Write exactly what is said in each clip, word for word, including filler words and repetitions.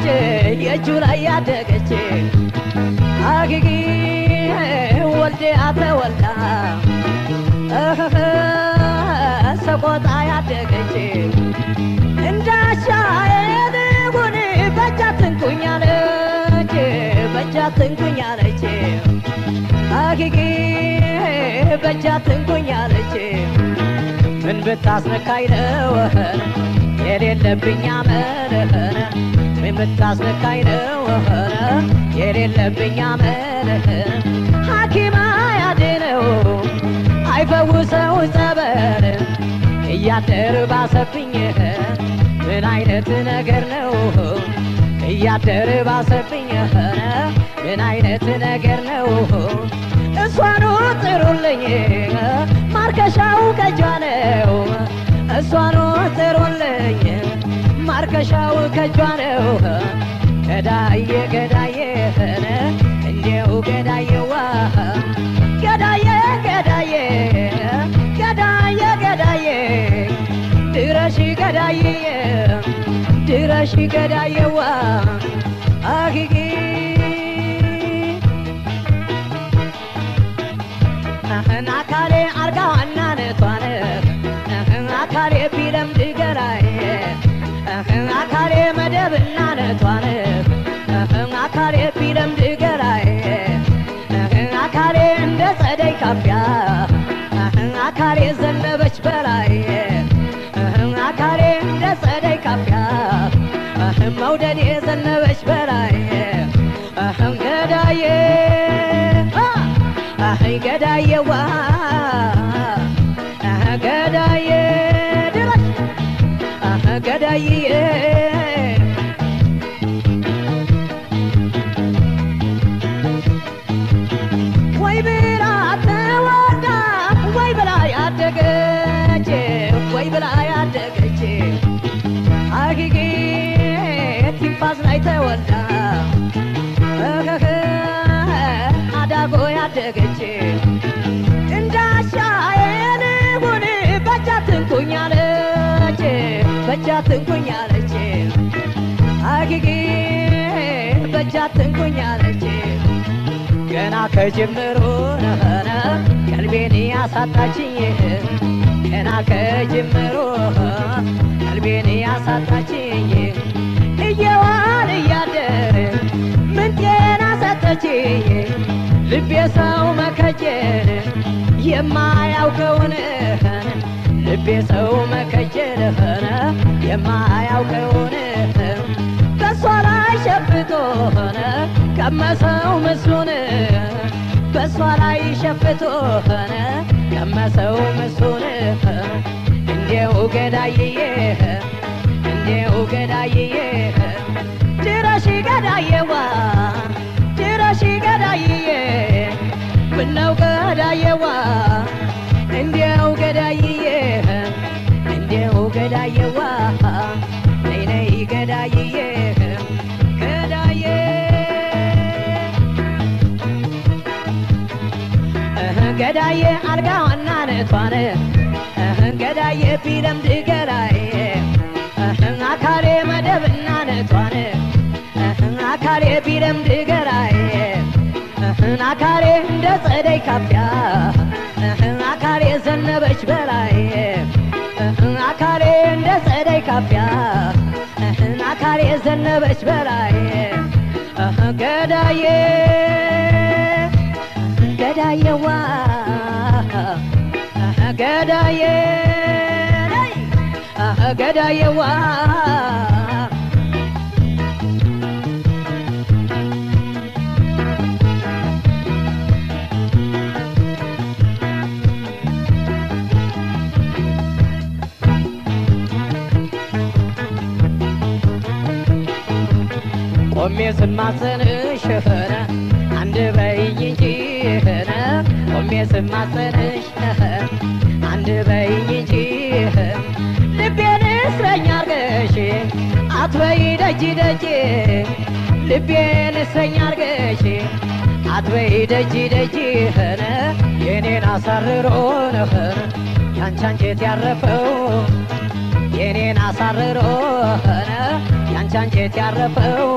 የእጁ ላይ ያደገች አግጊ ወልዴ አተወልዳ ሰቆጣ ያደገች እንዳሻዬ ልሁን በእጃት እንኩኛለች በእጃት እንኩኛለች አግጊ በእጃት እንኩኛለች ምን ብታስነካኝ ነው የሌለብኝ አመል ምን ብታስነካኝ ነው የሌለብኝ አመል ሐኪም አያድነው አይፈውሰው ጸበል እያደር ባሰብኝ ምን አይነት ነገር ነው እያደር ባሰብኝ ምን አይነት ነገር ነው እሷኑ ጥሩልኝ ማርከሻው ከጇ ነው እሷኑ ጥሩልኝ ማርከሻው ከጇ ነው ገዳዬ ገዳዬ እንዴው ገዳዬዋ ገዳዬ ገዳዬ ገዳዬ ገዳዬ ድረሺ ገዳዬ ድረሺ ገዳዬዋ አጊጊ አካሌ አርጋዋና ነቷን አካሌ ቢለምድ ገላዬ አካሌ መደብና ነቷን አካሌ ቢለምድ ገላዬ አካሌ እንደ ጸደይ ካፊያ አካሌ ዘነበች በላዬ አካሌ እንደ ጸደይ ካፊያ መውደድ የዘነበች በላዬ ገዳዬ ገዳዬዋ ገዳዬ ድረስ ገዳዬ ወይ ብላ ተወልዳ ወይ ብላ ያደገች ወይ ብላ ያደገች አጊጊ ቲንፋስ ላይ ተወልዳ አዳጎ ያደገች እንዳሻዬ ልሁን በእጃት እንኩኛለች በእጃት እንኩኛለች አጊጊ በእጃት እንኩኛለች ገና ከጅምሩ ቀልቤን ያሳጣችኝ ገና ከጅምሩ ቀልቤን ያሳጣችኝ እየዋለ እያደረ ምን ጤና ሰጠችኝ ልቤ ሰው መከጀን የማያውቀውን ልቤ ሰው መከጀን የማያውቀውን በሷ ላይ ሸፍቶ ቀመሰው ምሱን በሷ ላይ ሸፍቶ ቀመሰው ምሱን እንዴው ገዳዬ እንዴው ገዳዬ ድረሺ ገዳዬዋ ድረሺ ገዳዬ ምነው ገዳዬዋ እንዴው ገዳዬ እንዴው ገዳዬዋ ነይ ነይ ገዳዬ ገዳዬ ገዳዬ አልጋዋና ነቷን ገዳዬ ቢለምድ ገላዬ አካሌ መደብና ነቷን አካሌ ቢለምድ ገላዬ አካሌ እንደ ጸደይ ካፊያ አካሌ ዘነበች በላዬ አካሌ እንደ ጸደይ ካፊያ አካሌ ዘነበች በላዬ ገዳዬ ገዳዬዋ ገዳዬ ገዳዬዋ ቆሜ ስማጸንሽ አንድ በይኝ እንጂ ቆሜ ስማጸንሽ አንድ በይኝ እንጂ ልቤን እስረኛ አርገሽ አትበይ ደጅ ደጅ ልቤን እስረኛ አርገሽ አትበይ ደጅ ደጅ የኔን አሳርሮ ያንቺ አንጀት ያረፈው የኔን አሳርሮ ያንቺ አንጀት ያረፈው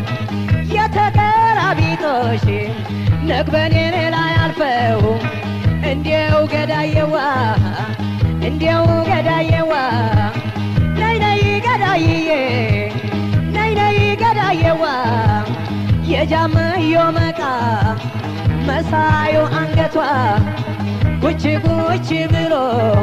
የተቀራቢጦሽ ነግበኔ ላይ አልፈው እንዲያው ገዳየዋ እንዲያው ገዳየዋ ነይ ነይ ገዳይዬ ነይ ነይ ገዳየዋ የጃመዮ መቃ መሳዩ አንገቷ ጉች ጉች ብሎ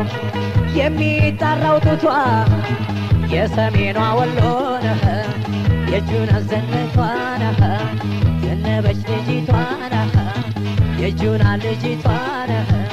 የሚጣራው ጡቷ የሰሜኗ ወሎ ነህ የጁና ዘነቷ ነህ ዘነበች ልጅቷ ነህ የጁና ልጅቷ ነህ